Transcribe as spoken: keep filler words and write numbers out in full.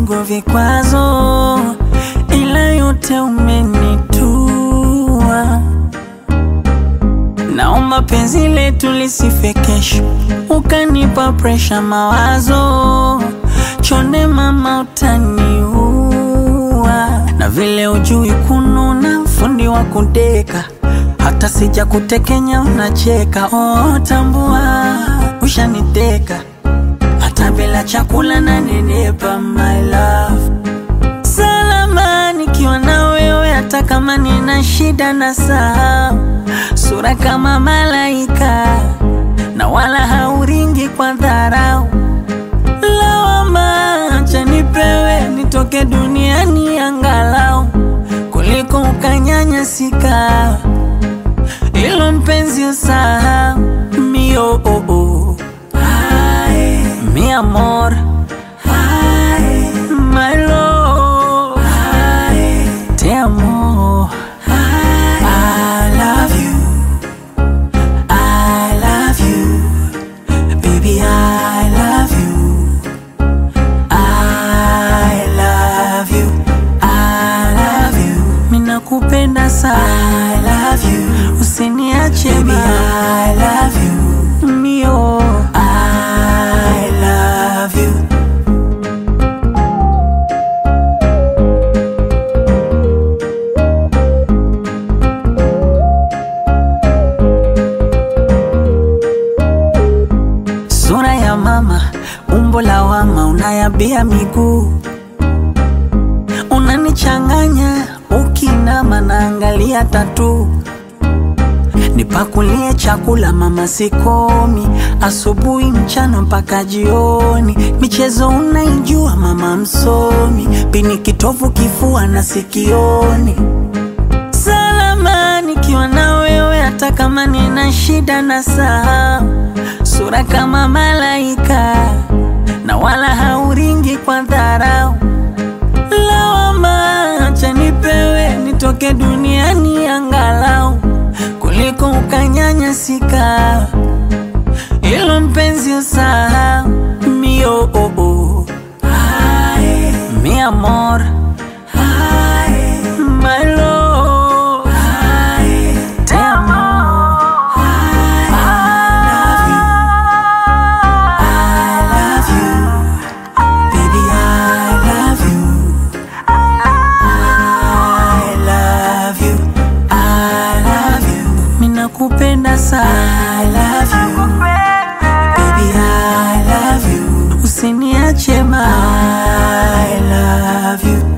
vipigo vikwazo, ila yote umenitua. Naomba penzi letu lisife kesho, ukanipa pressure mawazo, chonde mama utaniua. Na vile ujui kununa, fundi wa kudeka, hata sija kutekenya unacheka. Oh tambua, ushaniteka, hata bila chakula na nenepa my love. Salama nikiwa na wewe, hata kama nina shida na sahau. Sura kama malaika, na wala hauringi kwa dharau. Lawama acha nipewe, nitoke duniani angalau, kuliko ukanyanyasika. Ilo mpenzi usahau. Mi oh oh oh, ay, mi amor, ay, my love, ay, te amo, ay, I love you, I love you, baby I love you, I love you, I love you. Mina kupenda sana, I love you, usiniache baby I love you, mio I love you. Sura ya mama, umbo la wama, unayabia miguu, unanichanganya ukinama, naangalia tatu. Nipakulie chakula mama sikomi, asubuhi mchana mpaka jioni. Michezo unaijua mama msomi, pini kitovu kifua na sikioni. Salama nikiwa na wewe, hata kama nina shida na sahau. Sura kama malaika, na wala hauringi kwa dharau. Lawama acha nipewe, nitoke duniani angalau, kuliko ukanyanyasika. Ilo mpenzi usahau. Mi oh oh oh, ay, mi amor, ay, my love, ay, te amo, ay, I love you, I love you, baby I love you, I love you, I love you. Mina kupenda sana, I love you, baby I love you, usiniache ma, I love you.